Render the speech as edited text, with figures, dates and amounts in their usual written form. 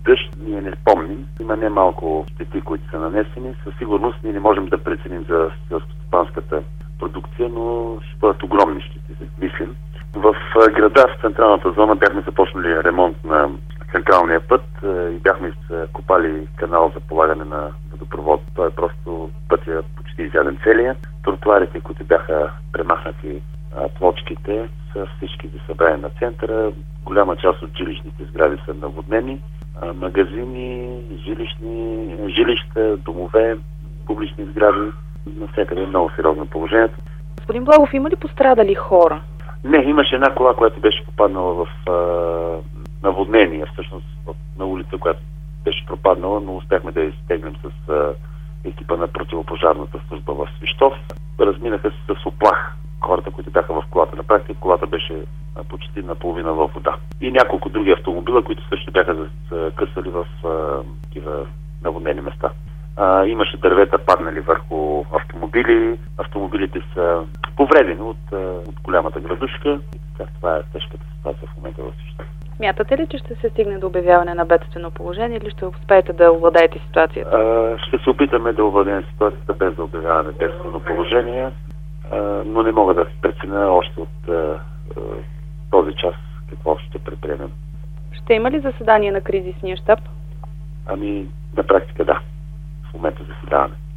дъжд ние не помним. Има немалко щети, които са нанесени. Със сигурност ние не можем да преценим за селскостопанската продукция, но ще бъдат огромни щети, мислим. В града, в централната зона, бяхме започнали ремонт на централния път и бяхме копали канал за полагане на водопровод. Той е просто пътя почти изяден целия. Тротуарите, които бяха премахнати, плочките, са всички за събрани на центъра. Голяма част от жилищните сгради са наводнени. Магазини, жилища, домове, публични сгради. Навсякъде е много сериозно положението. Господин Благов, има ли пострадали хора? Не, имаше една кола, която беше попаднала в наводнение, всъщност на улица, която беше пропаднала, но успяхме да я изтегнем с екипа на противопожарната служба в Свищов. Разминаха се с оплах хората, които бяха в колата. На практика колата беше почти наполовина във вода. И няколко други автомобила, които също бяха късали в такива наводнени места. Имаше дървета паднали върху автомобили. Автомобилите са повредени от голямата градушка. Това е тежката ситуация в момента в Свищов. Смятате ли, че ще се стигне до обявяване на бедствено положение или ще успеете да овладеете ситуацията? Ще се опитаме да овладеем ситуацията без да обявяваме бедствено положение, но не мога да преценя още от този час какво ще предприемем. Ще има ли заседание на кризисния щаб? На практика да. В момента заседаваме.